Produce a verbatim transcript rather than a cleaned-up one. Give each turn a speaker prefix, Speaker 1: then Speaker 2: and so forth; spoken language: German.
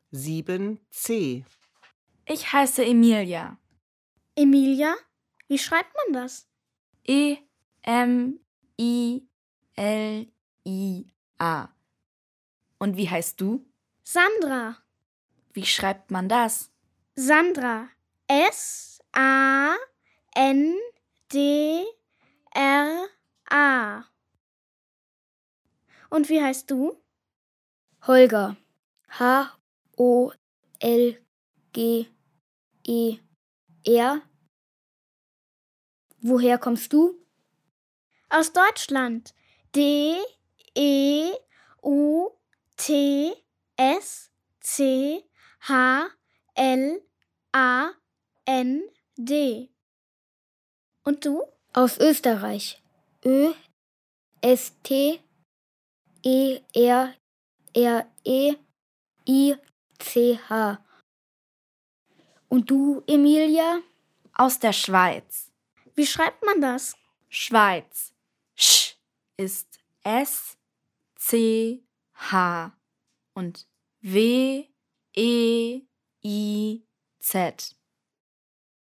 Speaker 1: sieben c.
Speaker 2: Ich heiße Emilia.
Speaker 3: Emilia? Wie schreibt man das?
Speaker 2: E M I L I A. Und wie heißt du?
Speaker 3: Sandra.
Speaker 2: Wie schreibt man das?
Speaker 3: Sandra. S A N D R A. Und wie heißt du?
Speaker 4: Holger. H O L G E R. Woher kommst du?
Speaker 3: Aus Deutschland. D E U T S C H L A N D. Und du?
Speaker 4: Aus Österreich. Ö S T E R R E I C H. Und du, Emilia?
Speaker 2: Aus der Schweiz.
Speaker 3: Wie schreibt man das?
Speaker 2: Schweiz. Sch ist S C H und W E I Z.